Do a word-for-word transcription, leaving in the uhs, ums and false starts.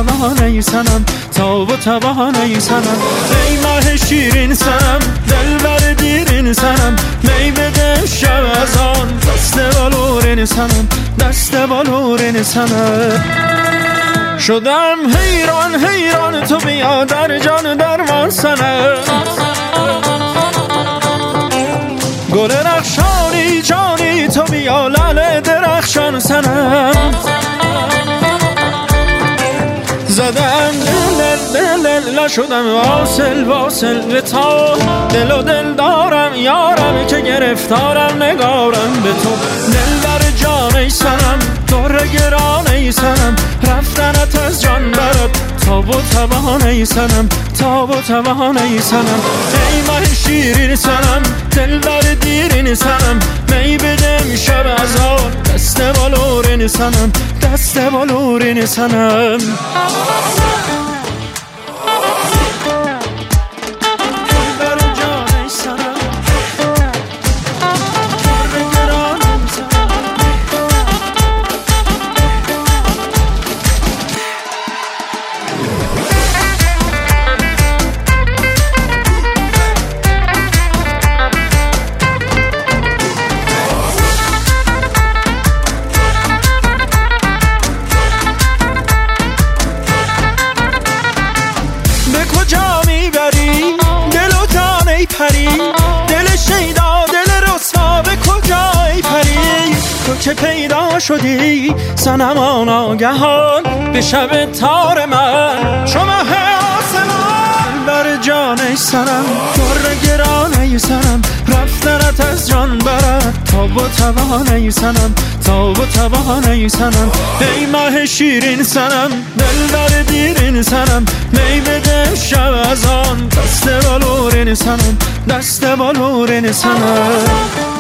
توانه سنم، تاب و توانه سنم. ای ماه شیرین سنم، دلبر دیرین سنم، می بده شب از آن دست بالورین سنم، دست بالورین سنم. شدم حیران حیران تو بیا در جان درمان سنم، گل رخشانی جانی تو بیا لعل درخشان سنم. زدم دل دل دل شدم واصل واصل به تا، دل و دل دارم یارم که گرفتارم نگارم به تو. دل بر جان ای سنم، دور گران ای سنم، رفتنت از جان برد تاب و توان ای سنم، تاب و توان ای سنم. ای ماه شیرین سنم، دل بر دیرین سنم، می بدم شب از آن دست بالورین سنم، دست بالورین سنم. دل شیدا دل رسوا به کجای پری، تو که پیدا شدی صنمان آگهان به شب تار من چو ماه آسمان. بر جان ای سنم، در گران ای سنم، رفتنت از جان برد تاب و توان ای سنم، تاب و توان ای سنم. ای ماه شیرین سنم، دل بر دیرین سنم، می بده شب از آن دست بالورین سنم، دست بالورین سنم.